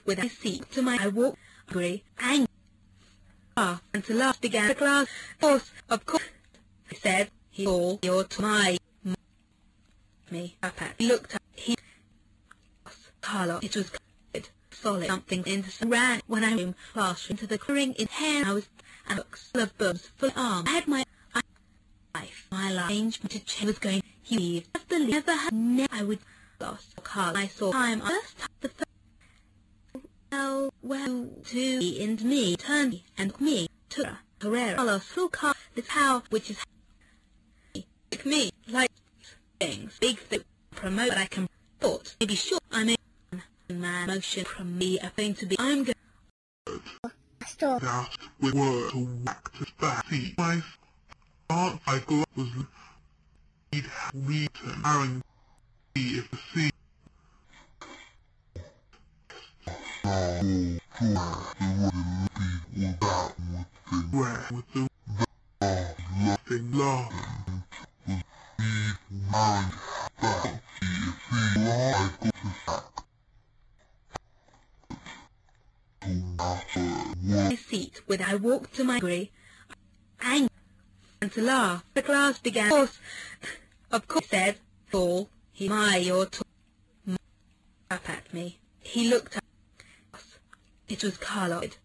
with a seat to my I walked angry, and to laugh began the class. Of course, I said, he all your to my me up at. He looked up, he Carlo, it was good, solid, something into some ran when I came fast into the clearing in hair. I was and books full of books, full of arms. I had my life, to change was going. He leave. Just believe never had I would lost Carl. I saw time I just the well to me and me turned and me to Herrera. Carlos full car this how which is like me like things big thing promote but I can thought maybe sure I'm a man motion from me are going to be I'm going stop out with word to whack to back see my aunt I was written Aaron if the sea where with the laughing laugh my seat when I walked to my degree and to laugh. The class began. Of course, said, fall, he my or to up at me. He looked up. It was Carlo.